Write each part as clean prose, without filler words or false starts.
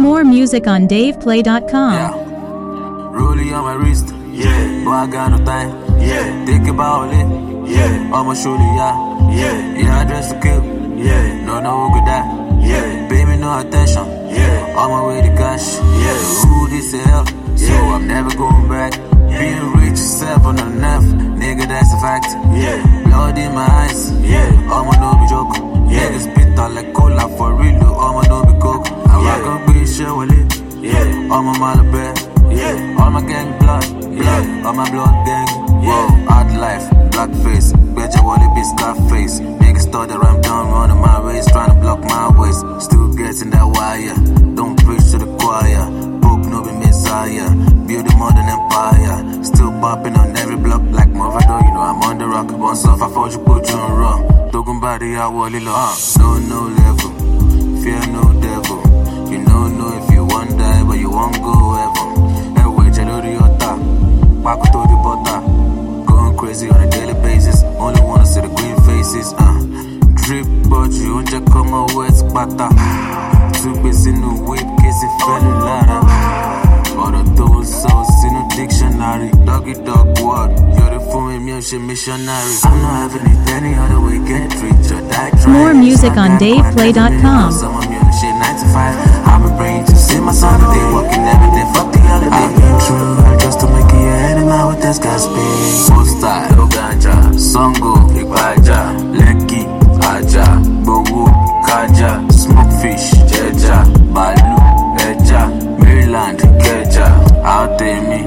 More music on DavePlay.com. Yeah. Rollie on my wrist. Yeah. Boy, I got no time. Yeah. Think about it. Yeah. I'ma show you, yeah. Yeah. Yeah, I dress to kill. Yeah. No, who could die. Yeah. Baby, no attention. Yeah. On my way to cash. Yeah. Ooh, this hell. So I'm never going back. Being rich, 7 on enough. Nigga, that's a fact. Yeah. Blood in my eyes. Yeah. I'ma no be joke. Yeah. Niggas spit out like cola for real. I'ma no be coke. I gon' be shit with it. Yeah. All my Malabar. Yeah. All my gang blood. Yeah. All my blood gang. Whoa. Hard life. Black face. Betcha Wally be Scarface. Niggas thought that I'm done running my race. Trying to block my waist. Still getting that wire. Don't preach to the choir. Pope no be messiah. Build a modern empire. Still popping on every block like Movado. You know I'm on the rock. Once off I thought you put you on raw. Talking about the hour little no level. Fear no devil. You know if you want die, but you won't go ever. Anyway, jello the yota. Back to the butter. Going crazy on a daily basis. Only wanna see the green faces. Drip, but you won't just come out wet spatter. Too busy no weight, case it fell in ladder. All the tools, so see no dictionary. Doggy dog word. You're the fool with me, missionary. I'm not having it any other way. Get rich or die trying. More music on DavePlay.com. I've been praying to see my son today, working every day, fuck the holiday. I've been true, just to make it anymore with this gas speed. Posta, Oganja, Songo, Ibaja, Lekki, Aja, Bogu, Kaja, Smokefish, Jeja, Balu, Eja, Maryland, Keja, out there me,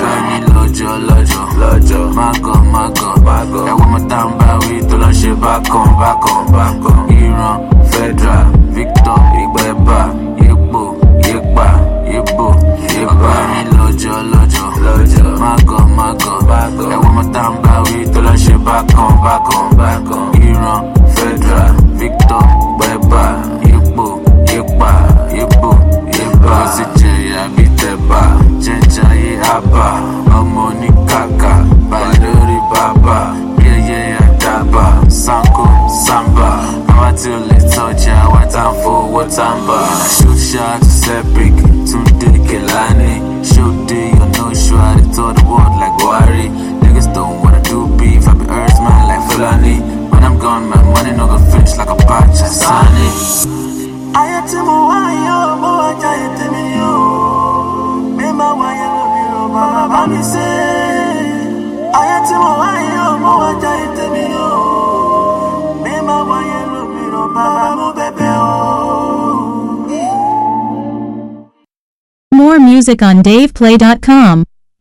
Lojo, Mago, I want my town by we to launch it back on, Iran, Fedra, Victor, Igbeba, Yekba, Lojo, Mago, I want my town by we to launch it back on, Iran, Fedra, Victor, Igbeba, Yekba, Osijaya, Biteba, Jenjaye, Abba, Omoni Kaka, Balori Baba, Daba, Sanko, Samba, I'm till it's touch ya, what time for, what time ba. Shoot shot to Sepik, Tunde Kelani, shoot day, you know, sure, they told the world like Wari. Niggas don't wanna do beef, I be earth man like Fulani. When I'm gone, my money no gonna finish like a patch, Sani. I had to move on, boy, I had to me, yo. Remember why you love me, oh, mama, me say. I had to move on, boy, I had to me, yo. Remember why you love me, oh, mama, baby, oh. More music on DavePlay.com.